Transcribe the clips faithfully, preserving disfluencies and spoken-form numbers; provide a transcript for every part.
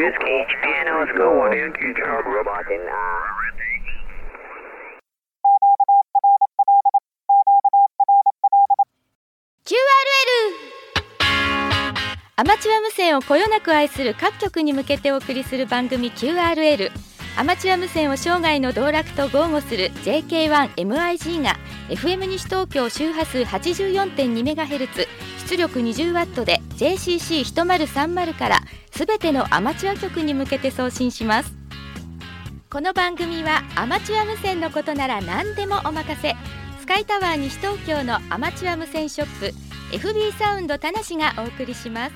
Just keep pianos going. Robot in キューアールエル アマチュア無線をこよなく愛する各局に向けてお送りする番組 キューアールエル。 アマチュア無線を生涯の道楽と豪語する ジェイケーワンエムアイジー が エフエム 西東京周波数 はちじゅうよんてんにメガヘルツ 出力 にじゅうワット で ジェイシーシーひとまるさんまる からすべてのアマチュア局に向けて送信します。この番組はアマチュア無線のことなら何でもお任せ、スカイタワー西東京のアマチュア無線ショップ エフビー サウンド田無がお送りします。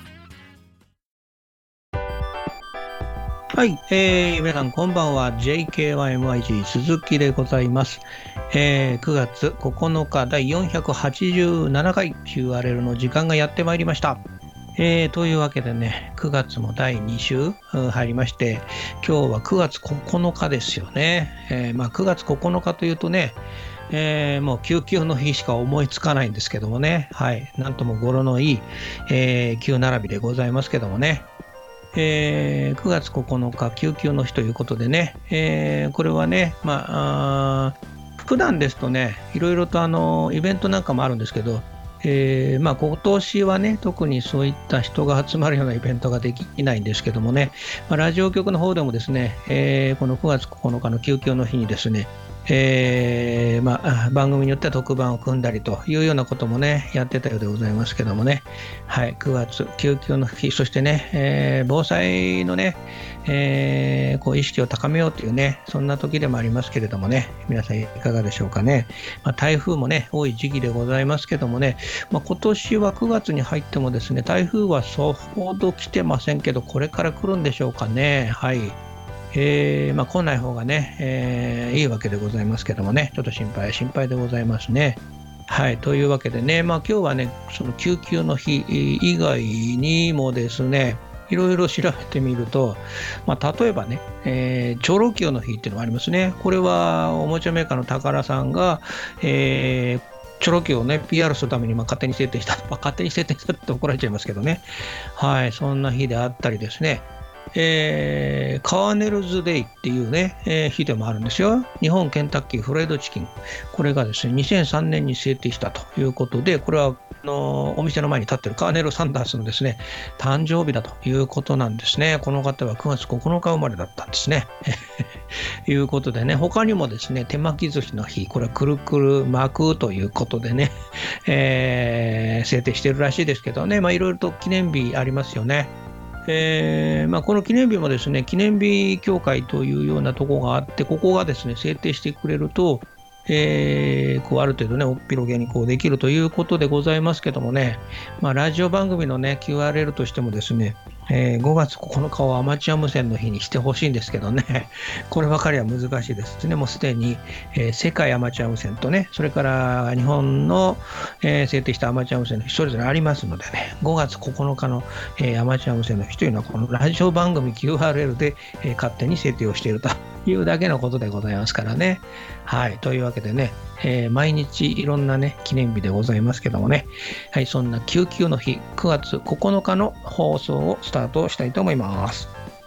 はい、えー、皆さんこんばんは。 ジェイケーワンエムアイジー 鈴木でございます。えー、くがつここのかだいよんひゃくはちじゅうななかい キューアールエル の時間がやってまいりました。えー、というわけでね、くがつもだいに週入りまして、今日はくがつここのかですよね。えーまあ、くがつここのかというとね、えー、もう救急の日しか思いつかないんですけどもね、はい、なんとも語呂のいい、えー、急並びでございますけどもね、えー、くがつここのか救急の日ということでね、えー、これはね、まあ、あ普段ですとね、いろいろとあのイベントなんかもあるんですけど、えーまあ、今年はね、特にそういった人が集まるようなイベントができないんですけどもね、まあ、ラジオ局の方でもですね、えー、このくがつここのかの救急の日にですね、えーまあ、番組によっては特番を組んだりというようなこともねやってたようでございますけどもね、はい、くがつ救急の日、そしてね、えー、防災のね、えー、こう意識を高めようというね、そんな時でもありますけれどもね、皆さんいかがでしょうかね。まあ、台風もね多い時期でございますけどもね、まあ、今年はくがつに入ってもですね、台風はそほど来てませんけど、これから来るんでしょうかね。はい、えーまあ、来ない方がね、えー、いいわけでございますけどもね、ちょっと心配心配でございますね。はい、というわけでね、まあ、今日はね、その救急の日以外にもですね、いろいろ調べてみると、まあ、例えばね、えー、チョロキオの日っていうのがありますね。これはおもちゃメーカーの宝さんが、えーチョロキをね ピーアール するためにまあ勝手に設定した、まあ、勝手に設定したって怒られちゃいますけどね、はい、そんな日であったりですね、えー、カーネルズデイっていうね、えー、日でもあるんですよ。日本ケンタッキーフライドチキン、これがですねにせんさんねんに制定したということで、これはあのお店の前に立ってるカーネル・サンダースのですね誕生日だということなんですね。この方はくがつここのか生まれだったんですねいうことでね、他にもですね手巻き寿司の日、これはくるくる巻くということでね、えー、制定してるらしいですけどね、まあいろいろと記念日ありますよね。えーまあ、この記念日もですね、記念日協会というようなところがあって、ここがですね制定してくれると、えー、こうある程度ねおっぴろげにこうできるということでございますけどもね、まあ、ラジオ番組のね キューアールエル としてもですね、えー、ごがつここのかをアマチュア無線の日にしてほしいんですけどね、こればかりは難しいですね。もうすでに、えー、世界アマチュア無線とね、それから日本の、えー、制定したアマチュア無線の日それぞれありますのでね、ごがつここのかの、えー、アマチュア無線の日というのはこのラジオ番組 キューアールエル で、えー、勝手に制定をしているというだけのことでございますからね。はい、というわけでね、えー、毎日いろんなね記念日でございますけどもね、はい、そんな救急の日くがつここのかの放送をスタートしたいと思います。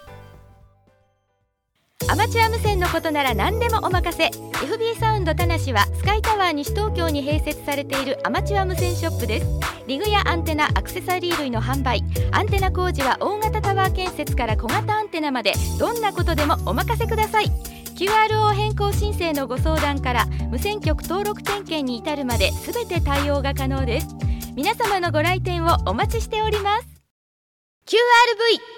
アマチュア無線のことなら何でもお任せ。 エフビー サウンド田無はスカイタワー西東京に併設されているアマチュア無線ショップです。リグやアンテナ、アクセサリー類の販売、アンテナ工事は大型タワー建設から小型アンテナまで、どんなことでもお任せください。 キューアールオー 変更申請のご相談から無線局登録点検に至るまで全て対応が可能です。皆様のご来店をお待ちしております。 キューアールブイ。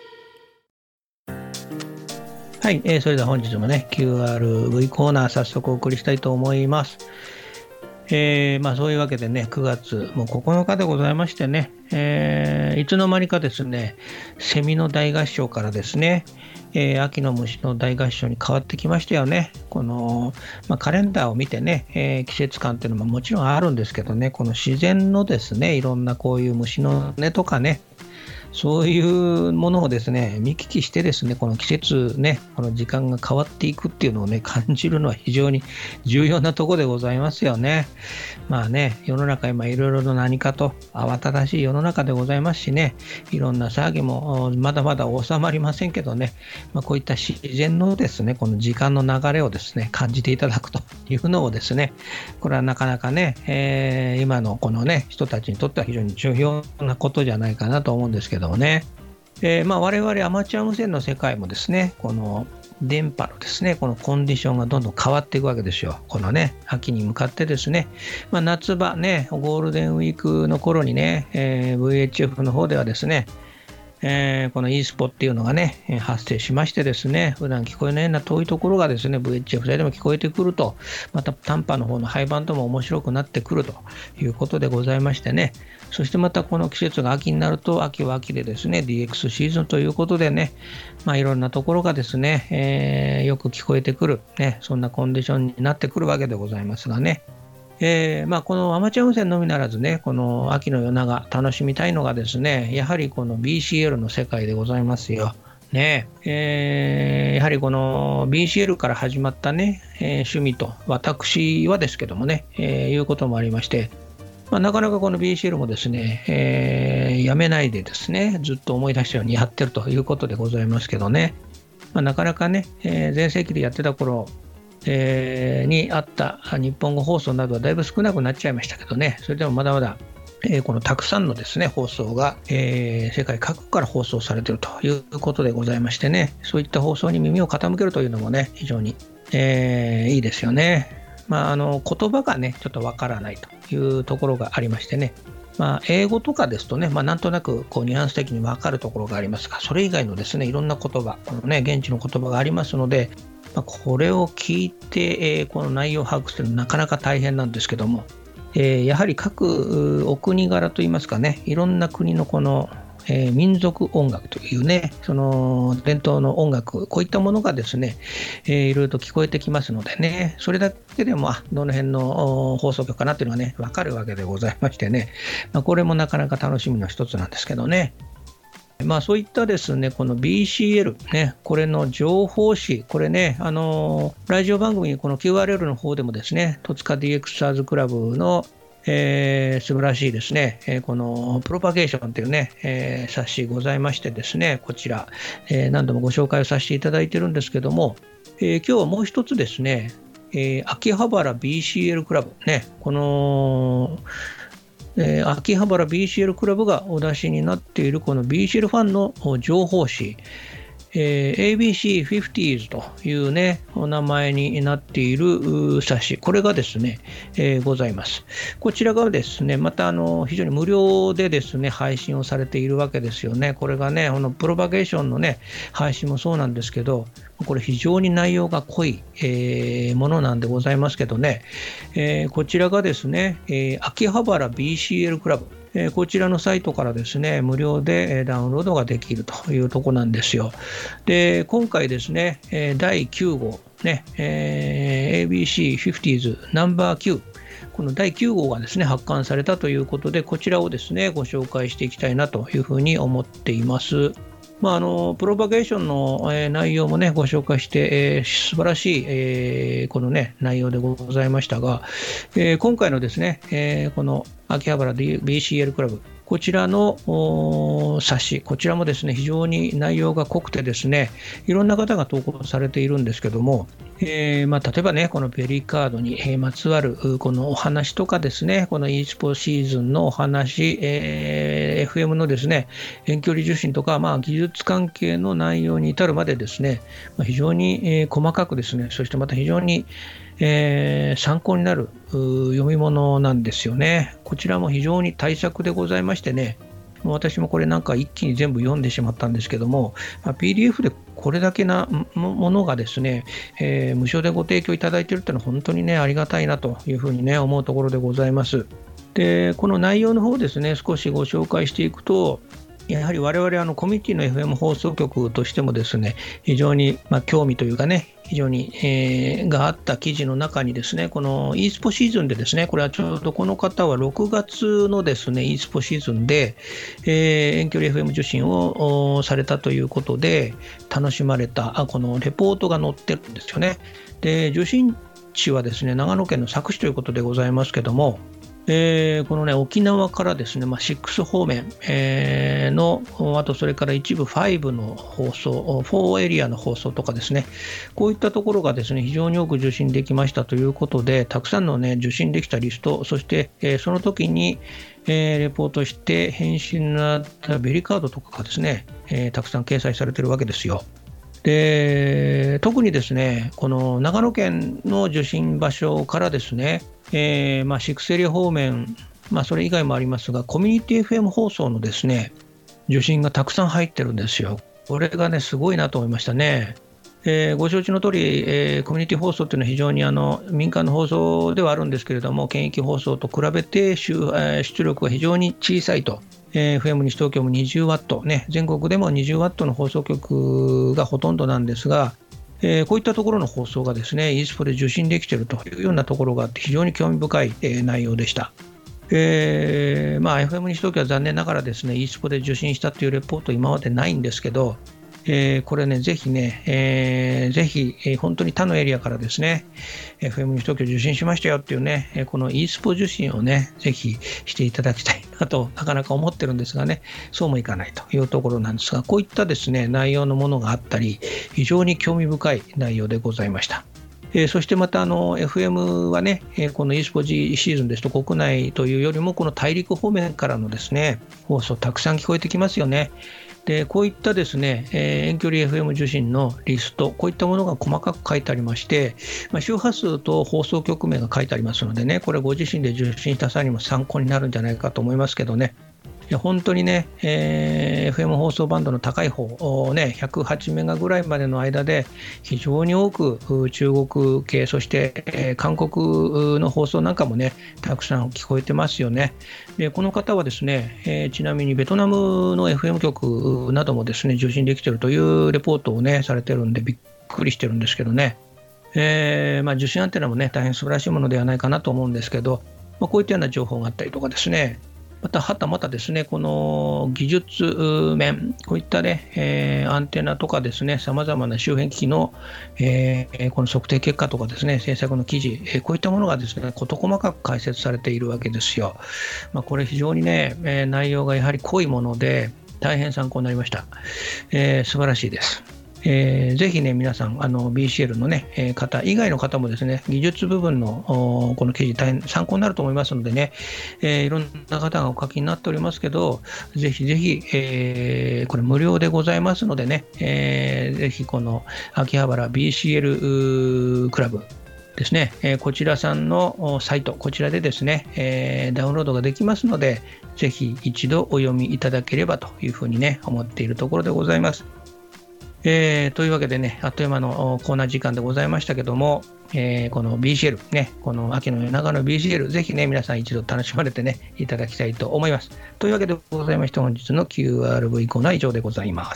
はい、えー、それでは本日もね キューアールブイ コーナー早速お送りしたいと思います。えーまあ、そういうわけでねくがつもうここのかでございましてね、えー、いつの間にかですねセミの大合唱からですね、えー、秋の虫の大合唱に変わってきましたよね。この、まあ、カレンダーを見てね、えー、季節感っていうのももちろんあるんですけどね、この自然のですねいろんなこういう虫の音とかね、 そういうものをですね、見聞きしてですね、この季節ね、この時間が変わっていくっていうのをね、感じるのは非常に重要なところでございますよね。まあね、世の中今いろいろと何かと慌ただしい世の中でございますしね、いろんな騒ぎもまだまだ収まりませんけどね、まあ、こういった自然のですね、この時間の流れをですね、感じていただくというのをですね、これはなかなかね、えー、今のこのね、人たちにとっては非常に重要なことじゃないかなと思うんですけどもね。えーまあ、我々アマチュア無線の世界もですね、この電波のですね、このコンディションがどんどん変わっていくわけですよ。このね、秋に向かってですね、まあ、夏場ね、ゴールデンウィークの頃にね、えー、ブイエイチエフ の方ではですね、えー、この イースポっていうのがね、発生しましてですね、普段聞こえないような遠いところがですね、ブイエイチエフ でも聞こえてくると、また短波の方の配板とも面白くなってくるということでございましてね、そしてまたこの季節が秋になると、秋は秋でですね、ディーエックス シーズンということでね、まあいろんなところがですね、えー、よく聞こえてくる、ね、そんなコンディションになってくるわけでございますがね。えーまあ、このアマチュア無線のみならずね、この秋の夜長楽しみたいのがですね、やはりこの ビーシーエル の世界でございますよ。ねえー、やはりこの ビーシーエル から始まったね、えー、趣味と私はですけどもね、えー、いうこともありまして、まあ、なかなかこの ビーシーエル もですね、えー、やめないでですね、ずっと思い出したようにやってるということでございますけどね、まあ、なかなかね、えー、全盛期でやってた頃えー、にあった日本語放送などはだいぶ少なくなっちゃいましたけどね、それでもまだまだ、えー、このたくさんのですね放送が、えー、世界各国から放送されているということでございましてね、そういった放送に耳を傾けるというのもね、非常に、えー、いいですよね。まあ、あの言葉がねちょっとわからないというところがありましてね、まあ、英語とかですとね、まあ、なんとなくこうニュアンス的に分かるところがありますが、それ以外のですねいろんな言葉、このね現地の言葉がありますので、まあ、これを聞いて、えー、この内容を把握するのはなかなか大変なんですけども、えー、やはり各お国柄といいますかね、いろんな国のこの、えー、民族音楽というね、その伝統の音楽、こういったものがですね、えー、いろいろと聞こえてきますのでね、それだけでもあどの辺の放送局かなっていうのがね分かるわけでございましてね、まあ、これもなかなか楽しみの一つなんですけどね。まあ、そういったですね、この ビーシーエル、ね、これの情報誌、これね、あのー、ラジオ番組にこの キューアールエル の方でもですね、戸塚 ディーエックスターズ クラブの、えー、素晴らしいですね、えー、このプロパゲーションというね、えー、冊子ございましてですね、こちら、えー、何度もご紹介をさせていただいているんですけども、えー、今日はもう一つですね、えー、秋葉原 ビーシーエル クラブ、ね、このえー、秋葉原 ビーシーエル クラブがお出しになっているこの ビーシーエル ファンの情報誌、えー、エービーシーフィフティーズ というねお名前になっている冊子、これがですね、えー、ございます。こちらがですねまたあの非常に無料でですね配信をされているわけですよね。これがねこのプロパゲーションのね配信もそうなんですけど、これ非常に内容が濃い、えー、ものなんでございますけどね、えー、こちらがですね、えー、秋葉原 ビーシーエル クラブ、えー、こちらのサイトからですね無料でダウンロードができるというところなんですよ。で今回ですねだいきゅう号ね、えー、エービーシーフィフティーズ ナンバーきゅう、このだいきゅう号がですね発刊されたということで、こちらをですねご紹介していきたいなというふうに思っています。まあ、あのプロパゲーションの、えー、内容もねご紹介して、えー、素晴らしい、えー、このね内容でございましたが、えー、今回のですね、えー、この秋葉原 ビーシーエル クラブ、こちらの冊子、こちらもですね非常に内容が濃くてですね、いろんな方が投稿されているんですけども、えーまあ、例えばねこのベリーカードにまつわるこのお話とかですね、この e スポシーズンのお話、えー、エフエム のですね遠距離受信とか、まあ、技術関係の内容に至るまでですね、まあ、非常に、えー、細かくですね、そしてまた非常に、えー、参考になる読み物なんですよね。こちらも非常に大作でございましてね、私もこれなんか一気に全部読んでしまったんですけども、まあ、ピーディーエフ でこれだけなものがですね、えー、無償でご提供いただいているというのは本当にねありがたいなというふうにね思うところでございます。でこの内容の方ですね少しご紹介していくと、 やはり我々あのコミュニティの エフエム 放送局としてもですね、非常にまあ興味というかね、非常に、えー、があった記事の中にですね、この e スポシーズンでですね、これはちょうどこの方はろくがつのですね e スポシーズンで、えー、遠距離 エフエム 受信をされたということで楽しまれたあこのレポートが載ってるんですよね。で、受信地はですね長野県の佐久市ということでございますけども、えー、このね沖縄からですね、まあ、ろく方面、えー、のあとそれから一部ごの放送よんエリアの放送とかですね、こういったところがですね非常に多く受信できましたということで、たくさんのね受信できたリスト、そして、えー、その時に、えー、レポートして返信のあったベリカードとかがですね、えー、たくさん掲載されているわけですよ。で、特にですねこの長野県の受信場所からですね、えーまあ、ろくエリア方面、まあ、それ以外もありますが、コミュニティ エフエム 放送のですね受信がたくさん入ってるんですよ。これがねすごいなと思いましたね。えー、ご承知の通り、えー、コミュニティ放送というのは非常にあの民間の放送ではあるんですけれども、県域放送と比べて 出,、えー、出力が非常に小さいと。えー、エフエム 西東京も にじゅうワット、ね、全国でも にじゅうワット の放送局がほとんどなんですが、えー、こういったところの放送がですね e スポで受信できているというようなところがあって、非常に興味深い、えー、内容でした。えーまあ、エフエム 西東京は残念ながらですね e スポで受信したというレポート今までないんですけど、えー、これねぜひね、えー、ぜひ、えー、本当に他のエリアからですね エフエム 西東京受信しましたよっていうね、えー、この e スポ受信をねぜひしていただきたいなとなかなか思ってるんですがね、そうもいかないというところなんですが、こういったですね内容のものがあったり、非常に興味深い内容でございました。えー、そしてまたあの エフエム はね、えー、この e スポ G シーズンですと国内というよりもこの大陸方面からのですね放送たくさん聞こえてきますよね。で、こういったですね、えー、遠距離 エフエム 受信のリスト、こういったものが細かく書いてありまして、まあ、周波数と放送局名が書いてありますのでね、これご自身で受信した際にも参考になるんじゃないかと思いますけどね。いや本当にね、えー、エフエム 放送バンドの高い方、ね、ひゃくはちメガぐらいまでの間で非常に多く中国系、そして、えー、韓国の放送なんかもねたくさん聞こえてますよね。で、この方はですね、えー、ちなみにベトナムの エフエム 局などもですね受信できているというレポートをねされてるんでびっくりしてるんですけどね、えーまあ、受信アンテナもね大変素晴らしいものではないかなと思うんですけど、まあ、こういったような情報があったりとかですね、またはたまたですねこの技術面、こういったね、えー、アンテナとかですね、さまざまな周辺機器の、えー、この測定結果とかですね、制作の記事、えー、こういったものがですね事細かく解説されているわけですよ。まあ、これ非常にね、えー、内容がやはり濃いもので大変参考になりました。えー、素晴らしいです。えー、ぜひね皆さんあの ビーシーエル の、ね、えー、方以外の方もですね技術部分のこの記事大変参考になると思いますのでね、えー、いろんな方がお書きになっておりますけど、ぜひぜひ、えー、これ無料でございますのでね、えー、ぜひこの秋葉原 ビーシーエル クラブですね、えー、こちらさんのサイト、こちらでですね、えー、ダウンロードができますので、ぜひ一度お読みいただければというふうにね思っているところでございます。えー、というわけでね、あっという間のコーナー時間でございましたけども、えー、この ビーシーエル ね、この秋の夜長の ビーシーエル、ぜひね皆さん一度楽しまれてねいただきたいと思います。というわけでございまして、本日の キューアールブイ コーナーは以上でございます。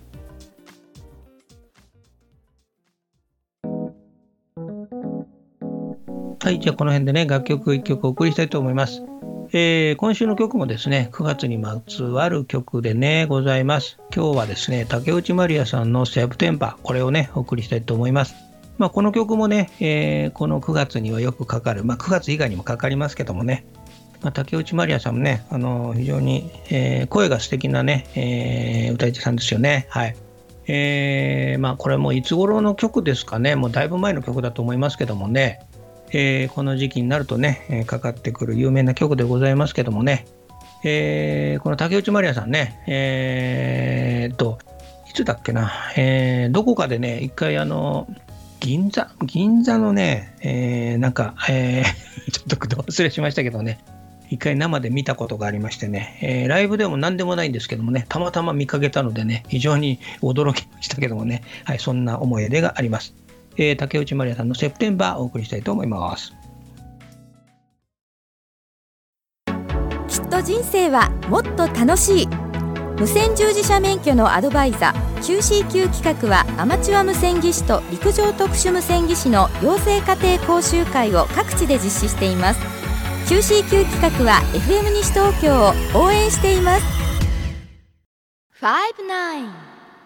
はい、じゃあこの辺でね楽曲いっきょくお送りしたいと思います。えー、今週の曲もですねくがつにまつわる曲でねございます。今日はですね竹内まりやさんのセプテンバー、これをねお送りしたいと思います。まあ、この曲もね、えー、このくがつにはよくかかる、まあ、くがつ以外にもかかりますけどもね、まあ、竹内まりやさんもねあの非常に、えー、声が素敵なね、えー、歌い手さんですよね。はい。えー、まあこれもいつ頃の曲ですかね、もうだいぶ前の曲だと思いますけどもね、えー、この時期になるとね、えー、かかってくる有名な曲でございますけどもね、えー、この竹内まりやさんね、えー、っといつだっけな、えー、どこかでね一回あの銀座銀座のね、えー、なんか、えー、ちょっと忘れしましたけどね、一回生で見たことがありましてね、えー、ライブでも何でもないんですけどもね、たまたま見かけたのでね非常に驚きましたけどもね、はい、そんな思い出があります。えー、竹内まりやさんのセプテンバーをお送りしたいと思います。 きっと人生はもっと楽しい。 無線従事者免許のアドバイザー キューシーキュー 企画はアマチュア無線技師と陸上特殊無線技師の養成家庭講習会を各地で実施しています。 キューシーキュー 企画は エフエム 西東京を応援しています。ファイブナイン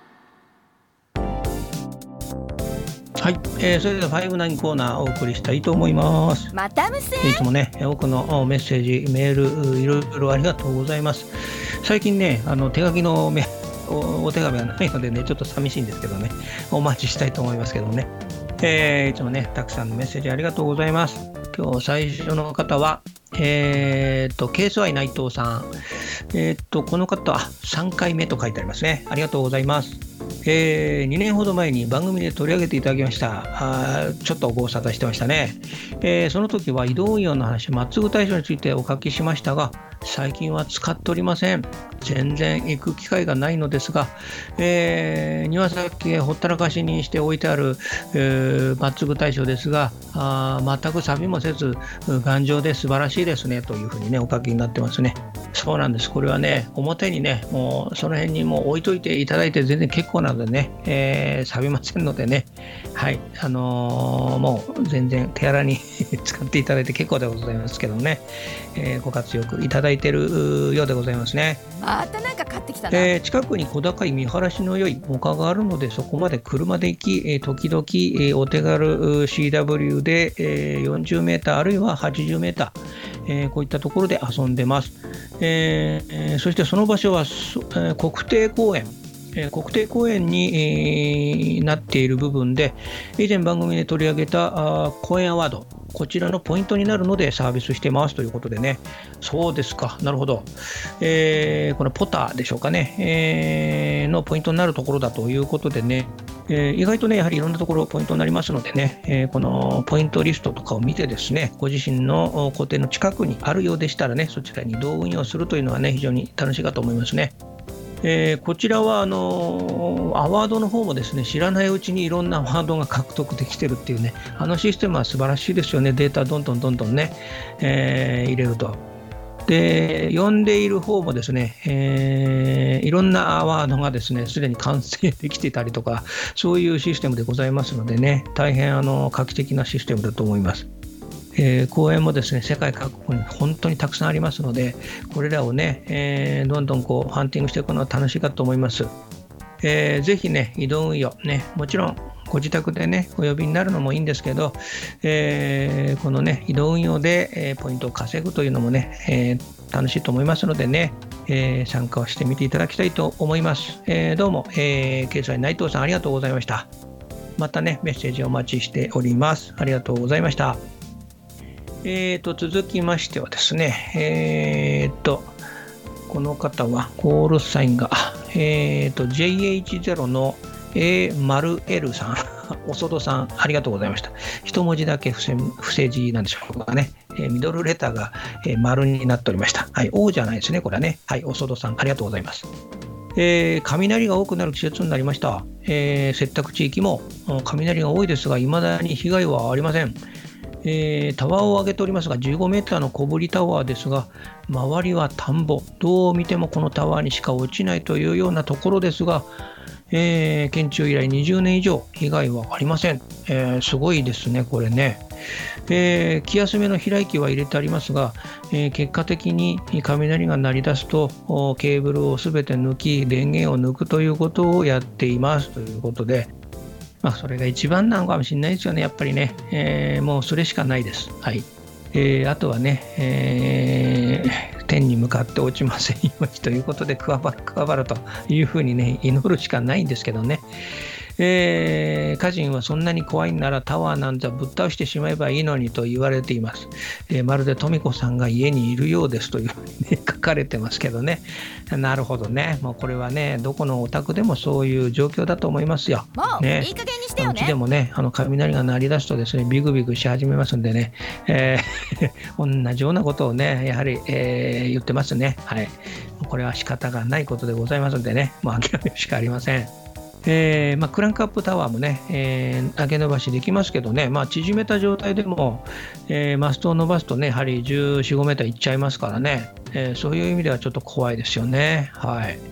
はい、えー、それではファイブナインコーナーをお送りしたいと思います。 また無線。 いつもね多くのメッセージメールいろいろありがとうございます。最近ねあの手書きのメお, お手紙がないのでねちょっと寂しいんですけどねお待ちしたいと思いますけどもね、えー、いつもねたくさんのメッセージありがとうございます。今日最初の方はえー、っと ケーエスワイ 内藤さん、えー、っとこの方はさんかいめと書いてありますね。ありがとうございます。えー、にねんほど前に番組で取り上げていただきました。あちょっとご無沙汰してましたね。えー、その時は移動運用の話、マッツグ対象についてお書きしましたが、最近は使っておりません。全然行く機会がないのですが、えー、庭先へほったらかしにして置いてある、えー、マッツグ対象ですが、あ全く錆もせず頑丈で素晴らしいですねというふうにねお書きになってますね。そうなんです。これはね表にねもうその辺にもう置いといていただいて全然結構なのでね、えー、錆びませんのでね、はいあのー、もう全然手荒に使っていただいて結構でございますけどね、えー、ご活用いただいているようでございますね。 またなんか買ってきたな、 えー、近くに小高い見晴らしの良い丘があるのでそこまで車で行き、えー、時々、えー、お手軽 シーダブリュー で、えー、よんじゅうメーターあるいははちじゅうメーター、えー、こういったところで遊んでます。えー、そしてその場所は、えー、国定公園えー、国定公園に、えー、なっている部分で以前番組で取り上げたあ公園アワードこちらのポイントになるのでサービスしてますということでね。そうですかなるほど、えー、このポターでしょうかね、えー、のポイントになるところだということでね、えー、意外とねやはりいろんなところポイントになりますのでね、えー、このポイントリストとかを見てですねご自身の固定の近くにあるようでしたらねそちらに移動運用するというのはね非常に楽しいかと思いますね。えー、こちらはあのー、アワードの方もですね知らないうちにいろんなアワードが獲得できてるっていうねあのシステムは素晴らしいですよね。データどんどんどんどんね、えー、入れるとで呼んでいる方もですね、えー、いろんなアワードがですねすでに完成できていたりとかそういうシステムでございますのでね大変あの画期的なシステムだと思います。えー、公園もですね世界各国に本当にたくさんありますのでこれらをね、えー、どんどんこうハンティングしていくのは楽しいかと思います。えー、ぜひね移動運用ねもちろんご自宅でねお呼びになるのもいいんですけど、えー、このね移動運用で、えー、ポイントを稼ぐというのもね、えー、楽しいと思いますのでね、えー、参加をしてみていただきたいと思います。えー、どうも、えー、ケーエスワイ内藤さんありがとうございました。またねメッセージお待ちしております。ありがとうございました。えー、と続きましてはですね、えー、とこの方はコールサインが、えー、と ジェイエイチゼロ の エーエル さんおそどさんありがとうございました。一文字だけ不正、不正字なんでしょうかね、えー、ミドルレターが、えー、丸になっておりました。はい、O じゃないですねこれはね。はい、おそどさんありがとうございます。えー、雷が多くなる季節になりました。えー、接託地域も雷が多いですが未だに被害はありません。えー、タワーを上げておりますがじゅうごメーターの小ぶりタワーですが周りは田んぼどう見てもこのタワーにしか落ちないというようなところですが、えー、建築以来にじゅうねん以上被害はありません。えー、すごいですねこれね。えー、気休めの開きは入れてありますが、えー、結果的に雷が鳴り出すとケーブルをすべて抜き電源を抜くということをやっていますということで、まあ、それが一番なのかもしれないですよねやっぱりね、えー、もうそれしかないです。はい、えー、あとはね、えー、天に向かって落ちませんようにということでくわばるくわばるというふうにね祈るしかないんですけどね。えー、家人はそんなに怖いんならタワーなんざぶっ倒してしまえばいいのにと言われています。えー、まるで富子さんが家にいるようですというふうに、ね、書かれてますけどね。なるほどね。もうこれはねどこのお宅でもそういう状況だと思いますよ。 もう、ね、いい加減にしてよね。 うちでもねあの雷が鳴り出すとですねビクビクし始めますんでね、えー、同じようなことをねやはり、えー、言ってますね。はい、これは仕方がないことでございますんでねもう諦めるしかありません。えーまあ、クランクアップタワーもね、えー、上げ伸ばしできますけどね、まあ、縮めた状態でも、えー、マストを伸ばすとねやはりじゅうよん、ごメーターいっちゃいますからね、えー、そういう意味ではちょっと怖いですよね。はい、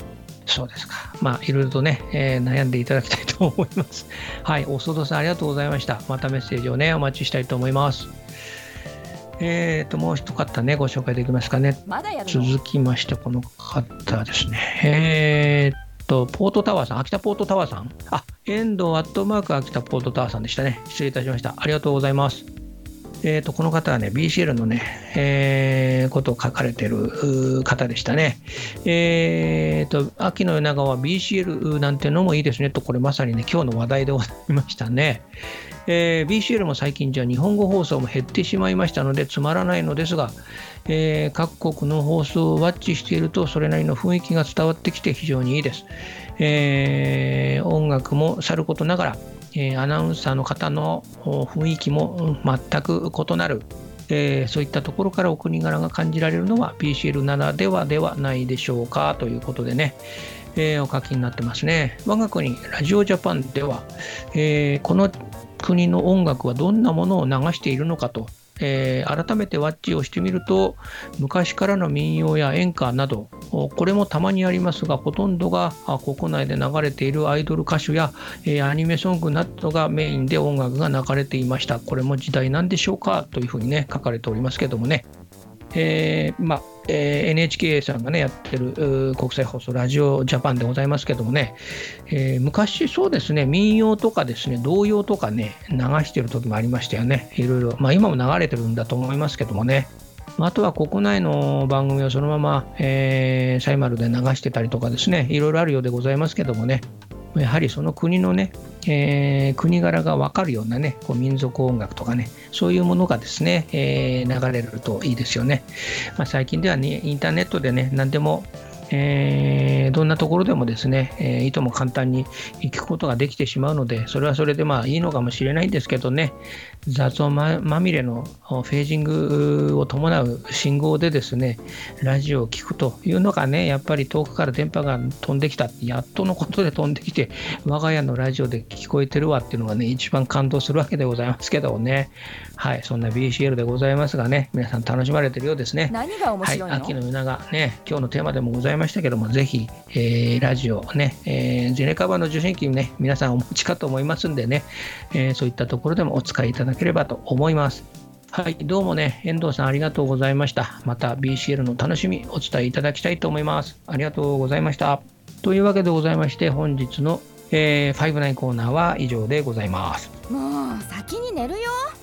そうですか。まあいろいろとね、えー、悩んでいただきたいと思います。はい、おそどさんありがとうございました。またメッセージをねお待ちしたいと思います。えーともう一方ねご紹介できますかね。 まだやるの？ 続きましてこの方ですね。えーとポートタワーさん、秋田ポートタワーさん、あ、遠藤アットマーク秋田ポートタワーさんでしたね。失礼いたしました。ありがとうございます。えーとこの方はね ビーシーエル のね、えー、ことを書かれている方でしたね。えーと秋の夜長は ビーシーエル なんてのもいいですねと、これまさにね今日の話題でございましたね。えー、ビーシーエル も最近じゃ日本語放送も減ってしまいましたのでつまらないのですが、えー、各国の放送をワッチしているとそれなりの雰囲気が伝わってきて非常にいいです。えー、音楽もさることながら、えー、アナウンサーの方の雰囲気も全く異なる、えー、そういったところからお国柄が感じられるのは ビーシーエル ならではではないでしょうかということでね、えー、お書きになってますね。我が国ラジオジャパンでは、えー、この国の音楽はどんなものを流しているのかと、えー、改めてワッチをしてみると昔からの民謡や演歌などこれもたまにありますがほとんどが国内で流れているアイドル歌手や、えー、アニメソングなどがメインで音楽が流れていました。これも時代なんでしょうかというふうにね書かれておりますけどもね、えーまあえー、エヌエイチケー さんがねやってる国際放送ラジオジャパンでございますけどもね、えー、昔そうですね民謡とかですね童謡とかね流してる時もありましたよね。いろいろ、まあ、今も流れてるんだと思いますけどもね、あとは国内の番組をそのまま、えー、サイマルで流してたりとかですねいろいろあるようでございますけどもね、やはりその国のね、えー、国柄が分かるようなねこう民族音楽とかねそういうものがですね、えー、流れるといいですよね。まあ、最近ではねインターネットでね何でも、えー、どんなところでもですね、えー、いとも簡単に聞くことができてしまうのでそれはそれでまあいいのかもしれないんですけどね、雑音ままみれのフェージングを伴う信号でですねラジオを聞くというのがねやっぱり遠くから電波が飛んできたやっとのことで飛んできて我が家のラジオで聞こえてるわっていうのがね一番感動するわけでございますけどね。はい、そんな ビーシーエル でございますがね皆さん楽しまれてるようですね。 何が面白いの？ はい、秋の夜長ね今日のテーマでもございましたけどもぜひ、えー、ラジオね、えー、ジェネカバの受信機ね皆さんお持ちかと思いますんでね、えー、そういったところでもお使いいただければと思います。はい、どうもね遠藤さんありがとうございました。また ビーシーエル の楽しみお伝えいただきたいと思います。ありがとうございました。というわけでございまして本日の、えー、ファイブナインコーナーは以上でございます。 もう先に寝るよ。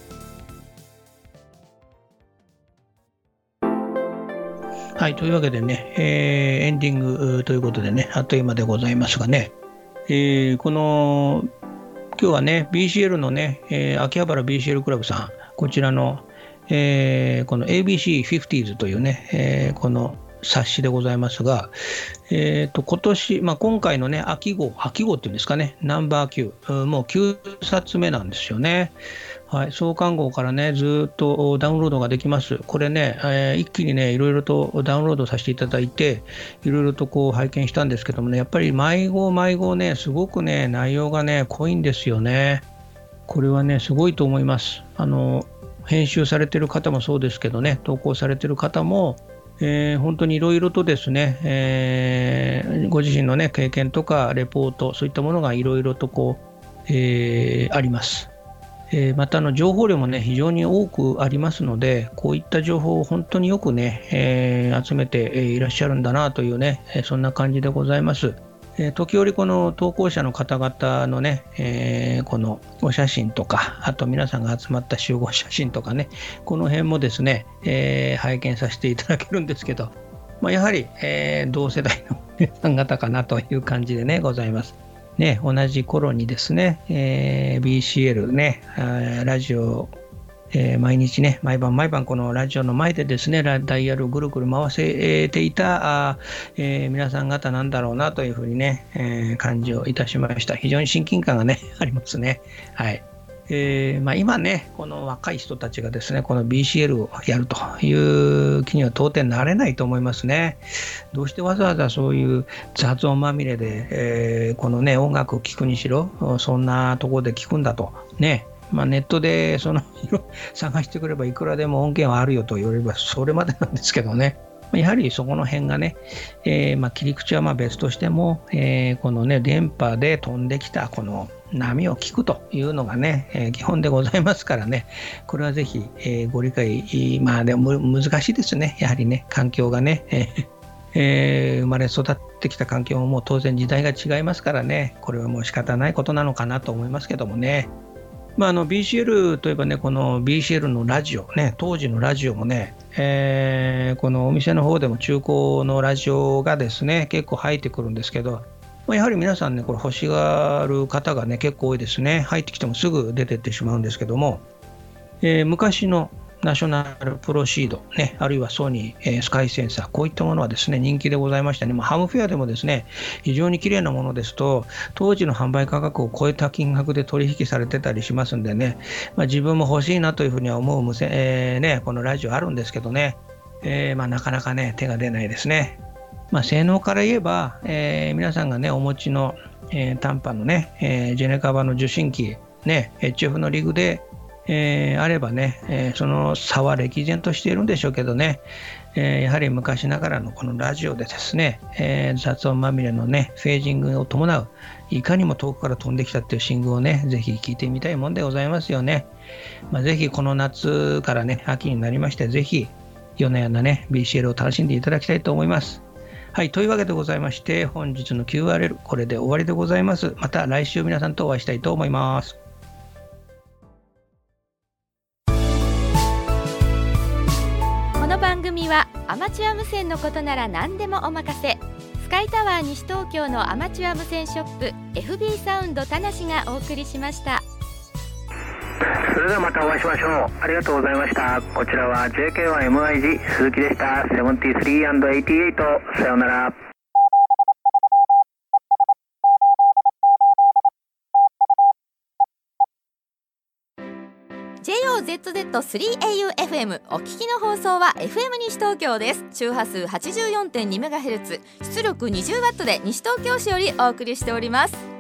はい、というわけでね、えー、エンディングということでねあっという間でございますがね、えー、この今日はね ビーシーエル のね、えー、秋葉原 ビーシーエル クラブさんこちらの、えー、この エービーシーフィフティーズ というね、えー、この冊子でございますが、えー、と今年、まあ、今回のね秋号秋号っていうんですかねナンバーきゅうもうきゅうさつめなんですよね。はい、創刊号からねずっとダウンロードができます。これね、えー、一気にねいろいろとダウンロードさせていただいていろいろとこう拝見したんですけどもねやっぱり毎号毎号ねすごくね内容がね濃いんですよね。これはねすごいと思います。あの編集されてる方もそうですけどね投稿されてる方もえー、本当にいろいろとですね、えー、ご自身のね経験とかレポートそういったものがいろいろとこう、えー、あります。えー、またの情報量もね非常に多くありますのでこういった情報を本当によくね、えー、集めていらっしゃるんだなというねそんな感じでございます。えー、時折この投稿者の方々のね、えー、このお写真とかあと皆さんが集まった集合写真とかねこの辺もですね、えー、拝見させていただけるんですけど、まあ、やはり、えー、同世代の皆さん方かなという感じでねございますね。同じ頃にですね、えー、ビーシーエル ねラジオえー、毎日ね毎晩毎晩このラジオの前でですねダイヤルをぐるぐる回せていたあ、えー、皆さん方なんだろうなというふうにね、えー、感じをいたしました。非常に親近感がねありますね。はい、えーまあ、今ねこの若い人たちがですねこの ビーシーエル をやるという気には到底なれないと思いますね。どうしてわざわざそういう雑音まみれで、えー、このね音楽を聴くにしろそんなところで聴くんだとね、まあ、ネットでその探してくればいくらでも音源はあるよと言われればそれまでなんですけどね、 やはりそこの辺がね、えーまあ、切り口はまあ別としても、えー、このね電波で飛んできたこの波を聞くというのがね、えー、基本でございますからね、これはぜひ、えー、ご理解、まあでも難しいですね、やはりね環境がね、えーえー、生まれ育ってきた環境ももう当然時代が違いますからね、これはもう仕方ないことなのかなと思いますけどもね。まあ、あの ビーシーエル といえばね、この ビーシーエル のラジオね、当時のラジオもね、えー、このお店の方でも中古のラジオがですね結構入ってくるんですけど、まあ、やはり皆さんねこれ欲しがる方がね結構多いですね。入ってきてもすぐ出てってしまうんですけども、えー、昔のナショナルプロシード、ね、あるいはソニー、えー、スカイセンサー、こういったものはですね人気でございましたね。まあ、ハムフェアでもですね非常に綺麗なものですと当時の販売価格を超えた金額で取引されてたりしますんでね、まあ、自分も欲しいなというふうには思う無線、えーね、このラジオあるんですけどね、えーまあ、なかなかね手が出ないですね。まあ、性能から言えば、えー、皆さんがねお持ちの、えー、短波のね、えー、ジェネカバの受信機、ね、エイチエフ のリグでえー、あればね、えー、その差は歴然としているんでしょうけどね、えー、やはり昔ながらのこのラジオでですね、えー、雑音まみれのねフェージングを伴ういかにも遠くから飛んできたっていう信号をねぜひ聞いてみたいもんでございますよね。まあ、ぜひこの夏からね秋になりましてぜひ夜な夜なね ビーシーエル を楽しんでいただきたいと思います。はい、というわけでございまして本日の キューアールエル これで終わりでございます。また来週皆さんとお会いしたいと思います。 この番組はアマチュア無線のことなら何でもお任せ、スカイタワー西東京のアマチュア無線ショップ エフビー サウンド田無がお送りしました。 それではまたお会いしましょう。ありがとうございました。こちらは ジェイケーワンエムアイジー 鈴木でした。ななじゅうさんアンドはちじゅうはち、さようなら。 ジェイオーゼットゼットスリーエーユーエフエム お聞きの放送は エフエム 西東京です。周波数 はちじゅうよんてんにメガヘルツ、出力 にじゅうワット で西東京市よりお送りしております。